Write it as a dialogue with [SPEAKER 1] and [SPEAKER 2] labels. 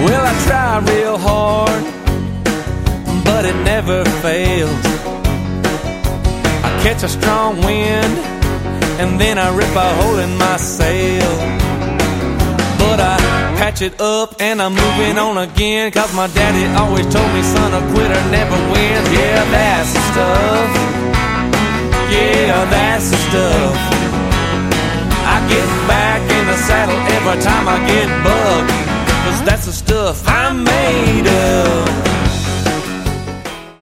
[SPEAKER 1] Well, I try real hard, but it never fails. I catch a strong wind, and then I rip a hole in my sail. But I patch it up and I'm moving on again, 'cause my daddy always told me, son, a quitter never wins. Yeah, that's the stuff. Yeah, that's the stuff. I get back in the saddle every time I get bugged, 'cause that's the stuff I'm made of.